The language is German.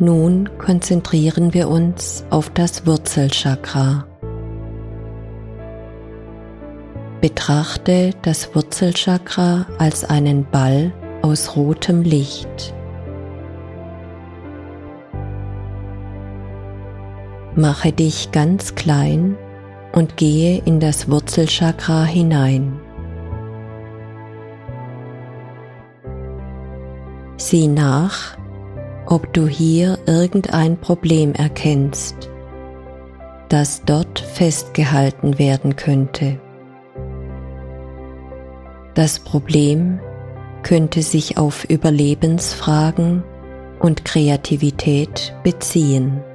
Nun konzentrieren wir uns auf das Wurzelchakra. Betrachte das Wurzelchakra als einen Ball aus rotem Licht. Mache dich ganz klein und gehe in das Wurzelchakra hinein. Sieh nach, ob du hier irgendein Problem erkennst, das dort festgehalten werden könnte. Das Problem könnte sich auf Überlebensfragen und Kreativität beziehen.